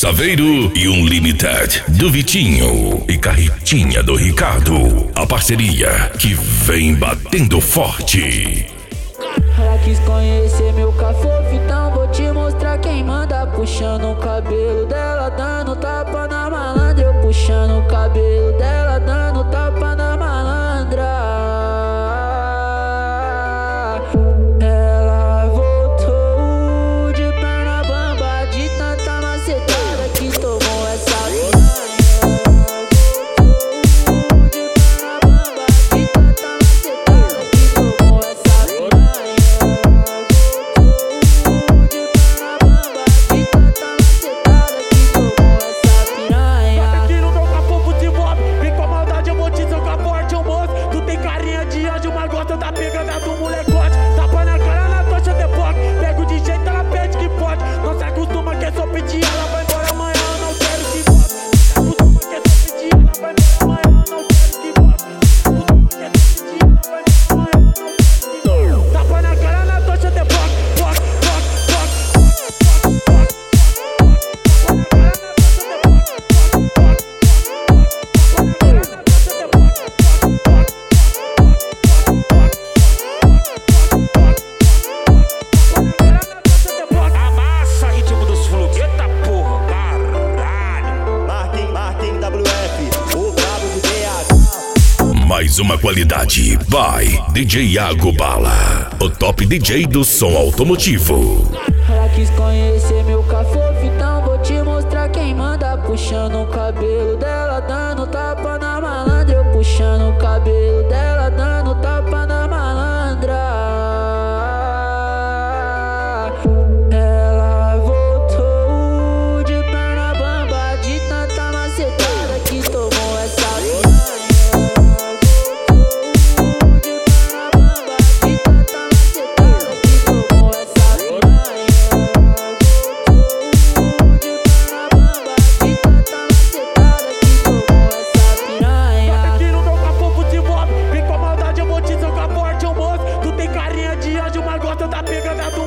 Saveiro e Unlimited do Vitinho e Carretinha do Ricardo. A parceria que vem batendo forte. Ela quis conhecer meu cafofo, então vou te mostrar quem manda. Puxando o cabelo dela, dando tapa na malandra. Eu puxando o cabelo dela, dando tapa na malandra. Ela voltou de perna bamba, de tanta macetada que tomou essa tá pegando do molecote, tapa na cara na tocha de bloco. Pego de jeito, ela pede que pode. Não se acostuma que é só pedir, ela vai embora amanhã, eu não quero que volte. Não se acostuma que é só pedir, ela vai embora amanhã, eu não quero que volte. Não se acostuma que é só pedir, ela vai embora amanhã, eu não quero que volte. Tapa na cara na tocha de bloco, bloco, bloco, bloco, bloco, bloco. Tapa na cara na tocha de bloco, bloco, bloco, bloco. Tapa na cara na tocha de bloco, bloco, bloco. Amassa, ritmo dos fluxos. Eita porra, caralho. Marquem WF, o cabo de DH. Mais uma qualidade by DJ Iago Bala, o top DJ do som automotivo. Ela quis conhecer meu cafofo, então vou te mostrar quem manda. Puxando o cabelo dela, dando tapa na malandra. Eu puxando o cabelo dela, dando tapa na malandra. Ela voltou de perna bamba, de tanta macetada que tomou essa tá pegando